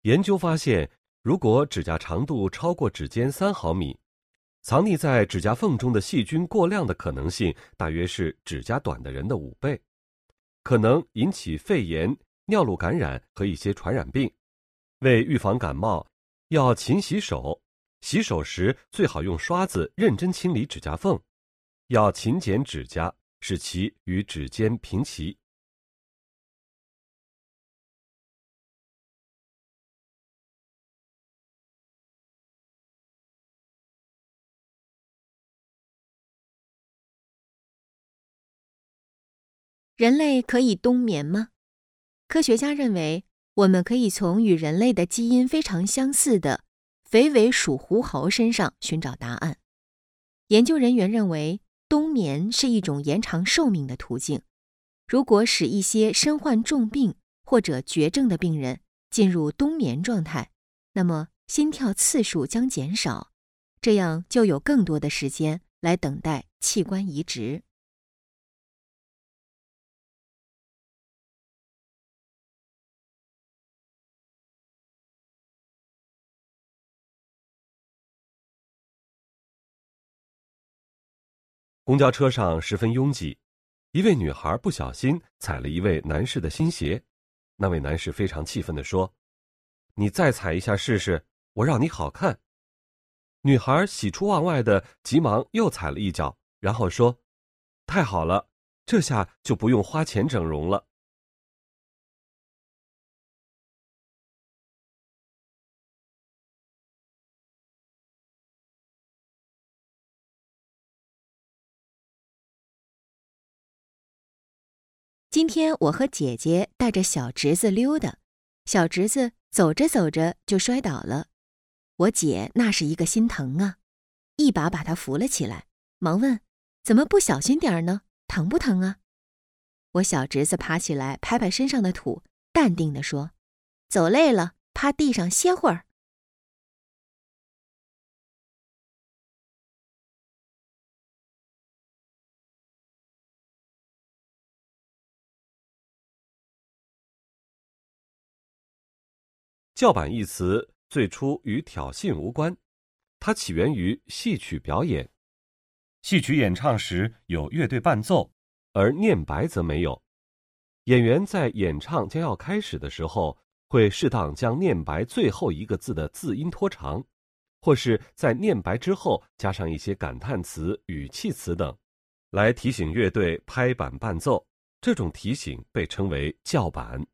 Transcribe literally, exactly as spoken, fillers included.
研究发现，如果指甲长度超过指尖三毫米，藏匿在指甲缝中的细菌过量的可能性大约是指甲短的人的五倍，可能引起肺炎、尿路感染和一些传染病。为预防感冒，要勤洗手，洗手时最好用刷子认真清理指甲缝，要勤剪指甲，使其与指尖平齐。 人类可以冬眠吗？科学家认为，我们可以从与人类的基因非常相似的肥尾鼠狐猴身上寻找答案。研究人员认为，冬眠是一种延长寿命的途径。如果使一些身患重病或者绝症的病人进入冬眠状态，那么心跳次数将减少，这样就有更多的时间来等待器官移植。 公交车上十分拥挤，一位女孩不小心踩了一位男士的新鞋，那位男士非常气愤地说：“你再踩一下试试，我让你好看。”女孩喜出望外的急忙又踩了一脚，然后说：“太好了，这下就不用花钱整容了。” 今天我和姐姐带着小侄子溜达，小侄子走着走着就摔倒了，我姐那是一个心疼啊，一把把他扶了起来，忙问：“怎么不小心点呢？疼不疼啊？”我小侄子爬起来拍拍身上的土，淡定地说：“走累了，趴地上歇会儿。” 叫板一词最初与挑衅无关，它起源于戏曲表演。戏曲演唱时有乐队伴奏，而念白则没有。演员在演唱将要开始的时候，会适当将念白最后一个字的字音拖长，或是在念白之后加上一些感叹词、语气词等，来提醒乐队拍板伴奏。这种提醒被称为叫板。